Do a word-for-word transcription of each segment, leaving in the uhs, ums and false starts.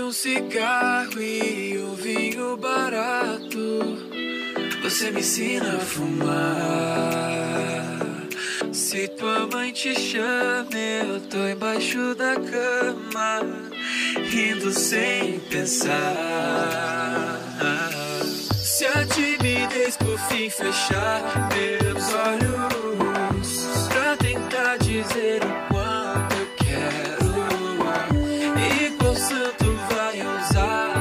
um cigarro e um vinho barato, você me ensina a fumar. Se tua mãe te chama, eu tô embaixo da cama, rindo sem pensar. Se a timidez por fim fechar meus olhos pra tentar dizer o quanto eu quero, e qual santo vai ousar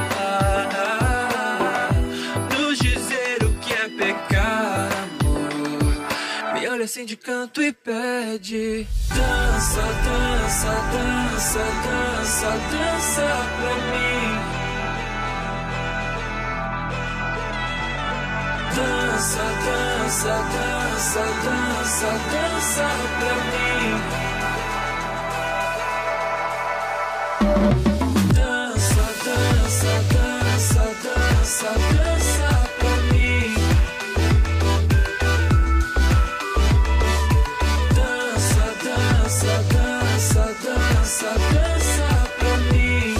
nos dizer o que é pecar, amor? Me olha assim de canto e pede: dança, dança, dança, dança, dança pra mim. Dança, dança, dança, dança, dança pra mim. Dança, dança, dança, dança, dança pra mim. Dança, dança, dança, dança, dança pra mim.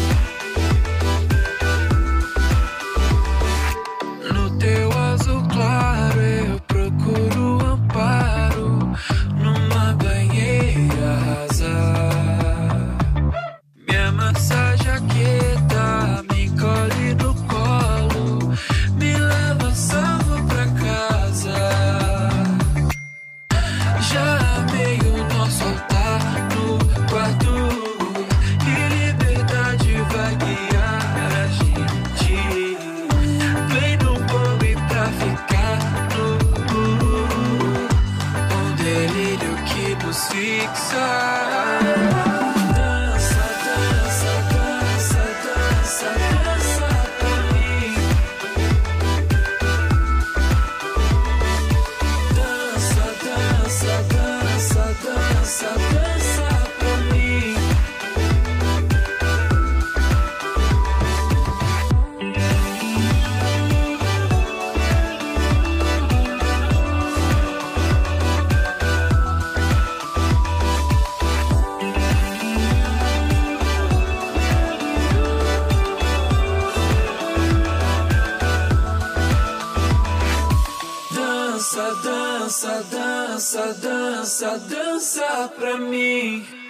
No teu azul claro eu procuro amparo numa banheira rasa. Me amassa a jaqueta, me encolhe no colo, me leva salvo pra casa. Já amei o nosso altar no quarto, e liberdade vai guiar a gente. Vem no bom e pra ficar no um delírio que nos fixa. Dança, dança, dança, dança, dança pra mim. Dança, dança, dança, dança, dança pra mim. Dança, dança, dança, dança, dança pra mim.